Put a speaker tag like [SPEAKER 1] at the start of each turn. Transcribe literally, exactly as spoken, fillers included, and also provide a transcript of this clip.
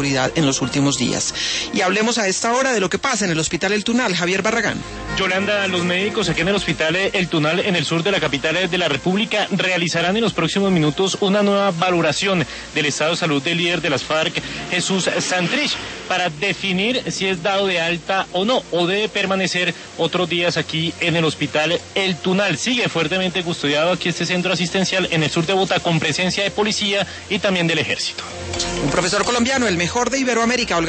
[SPEAKER 1] seguridad en los últimos días. Y hablemos a esta hora de lo que pasa en el Hospital El Tunal. Javier Barragán.
[SPEAKER 2] Yolanda, los médicos aquí en el Hospital El Tunal, en el sur de la capital de la República, realizarán en los próximos minutos una nueva valoración del estado de salud del líder de las FARC, Jesús Santrich, para definir si es dado de alta o no, o debe permanecer otros días aquí en el Hospital El Tunal. Sigue fuertemente custodiado aquí este centro asistencial en el sur de Bogotá, con presencia de policía y también del ejército.
[SPEAKER 1] Un profesor colombiano, el mejor de Iberoamérica, Olga